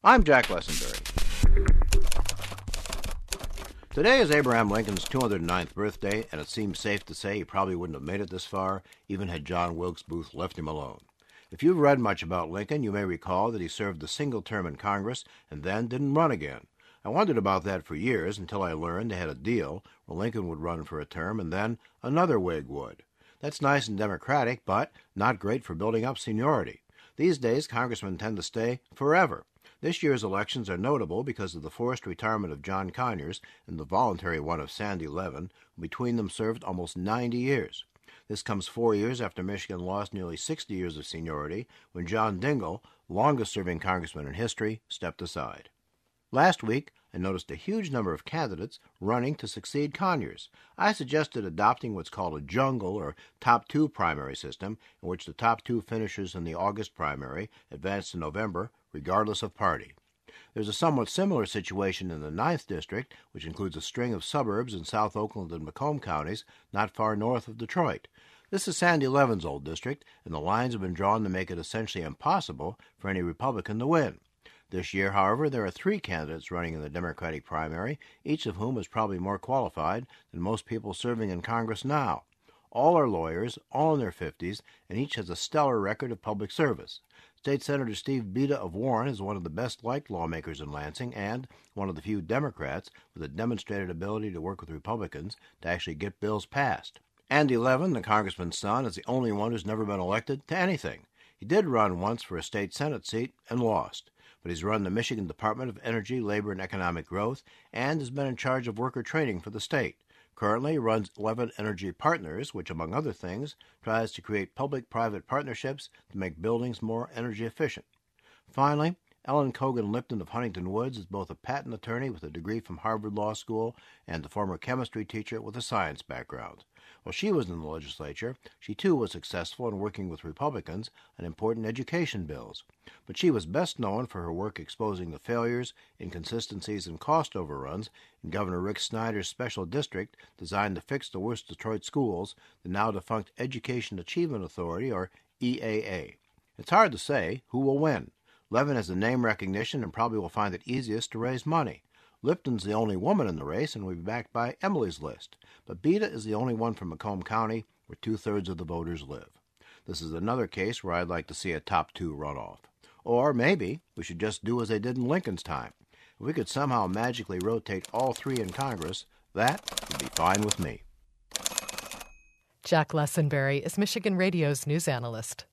I'm Jack Lessenberry. Today is Abraham Lincoln's 209th birthday, and it seems safe to say he probably wouldn't have made it this far, even had John Wilkes Booth left him alone. If you've read much about Lincoln, you may recall that he served a single term in Congress and then didn't run again. I wondered about that for years until I learned they had a deal where Lincoln would run for a term and then another Whig would. That's nice and democratic, but not great for building up seniority. These days, congressmen tend to stay forever. This year's elections are notable because of the forced retirement of John Conyers and the voluntary one of Sandy Levin, who between them served almost 90 years. This comes 4 years after Michigan lost nearly 60 years of seniority when John Dingell, longest-serving congressman in history, stepped aside. Last week, I noticed a huge number of candidates running to succeed Conyers. I suggested adopting what's called a jungle or top two primary system, in which the top two finishers in the August primary advance to November, regardless of party. There's a somewhat similar situation in the 9th District, which includes a string of suburbs in South Oakland and Macomb counties, not far north of Detroit. This is Sandy Levin's old district, and the lines have been drawn to make it essentially impossible for any Republican to win. This year, however, there are 3 candidates running in the Democratic primary, each of whom is probably more qualified than most people serving in Congress now. All are lawyers, all in their 50s, and each has a stellar record of public service. State Senator Steve Beda of Warren is one of the best-liked lawmakers in Lansing and one of the few Democrats with a demonstrated ability to work with Republicans to actually get bills passed. Andy Levin, the congressman's son, is the only one who's never been elected to anything. He did run once for a state Senate seat and lost, but he's run the Michigan Department of Energy, Labor, and Economic Growth and has been in charge of worker training for the state. Currently, he runs Levin Energy Partners, which, among other things, tries to create public-private partnerships to make buildings more energy efficient. Finally, Ellen Cogan Lipton of Huntington Woods is both a patent attorney with a degree from Harvard Law School and a former chemistry teacher with a science background. While she was in the legislature, she too was successful in working with Republicans on important education bills. But she was best known for her work exposing the failures, inconsistencies, and cost overruns in Governor Rick Snyder's special district designed to fix the worst Detroit schools, the now-defunct Education Achievement Authority, or EAA. It's hard to say who will win. Levin has the name recognition and probably will find it easiest to raise money. Lipton's the only woman in the race and will be backed by Emily's List. But Beda is the only one from Macomb County, where 2/3 of the voters live. This is another case where I'd like to see a top 2 runoff. Or maybe we should just do as they did in Lincoln's time. If we could somehow magically rotate all 3 in Congress, that would be fine with me. Jack Lessenberry is Michigan Radio's news analyst.